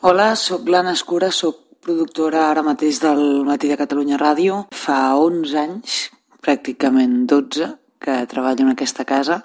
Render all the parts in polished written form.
Hola, sóc l'Anna Escura, sóc productora ara mateix del Matí de Catalunya Ràdio. Fa 11 anys, pràcticament 12, que treballo en aquesta casa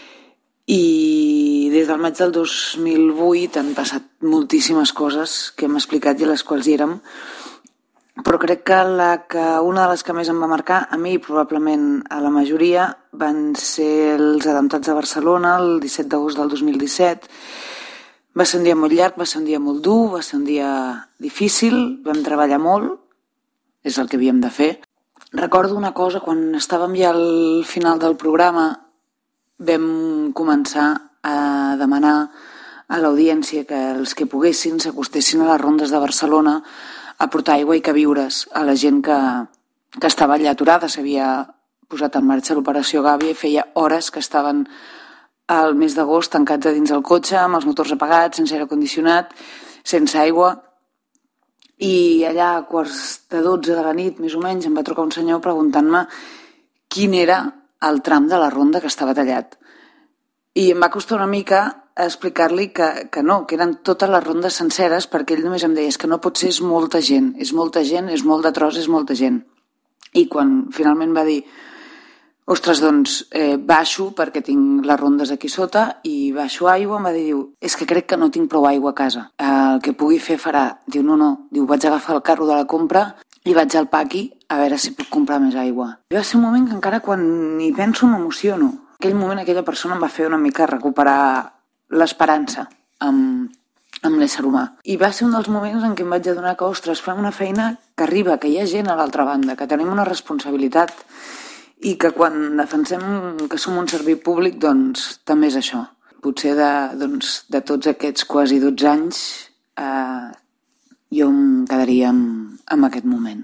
i des del maig del 2008 han passat moltíssimes coses que hem explicat i a les quals hi érem, però crec que una de les que més em va marcar, a mi i probablement a la majoria, van ser els atemptats de Barcelona el 17 d'agost del 2017. Va ser un dia molt llarg, va ser un dia molt dur, va ser un dia difícil, vam treballar molt, és el que havíem de fer. Recordo una cosa, quan estàvem ja al final del programa vam començar a demanar a l'audiència que els que poguessin s'acostessin a les rondes de Barcelona a portar aigua i queviures a la gent que estava allà aturada. S'havia posat en marxa l'operació Gàbia i feia hores que estaven al mes d'agost tancats a dins del cotxe, amb els motors apagats, sense aire condicionat, sense aigua. I allà a 11:45 de la nit, més o menys, em va trucar un senyor preguntant-me quin era el tram de la ronda que estava tallat. I em va costar una mica explicar-li que no, que eren totes les rondes senceres, perquè ell només em deia, és que no pot ser, és molta gent, és molt de tros, és molta gent. I quan finalment va dir, ostres, doncs baixo perquè tinc les rondes aquí sota i baixo aigua, em va dir, és que crec que no tinc prou aigua a casa. El que pugui fer farà. Diu, no, vaig agafar el carro de la compra i vaig al paqui a veure si puc comprar més aigua. I va ser un moment que encara quan hi penso m'emociono. En aquell moment aquella persona em va fer una mica recuperar l'esperança amb l'ésser humà. I va ser un dels moments en què em vaig adonar que, ostres, fem una feina que arriba, que hi ha gent a l'altra banda, que tenim una responsabilitat i que quan defensem que som un servei públic, doncs també és això. Potser de tots aquests quasi 12 anys jo em quedaria amb aquest moment.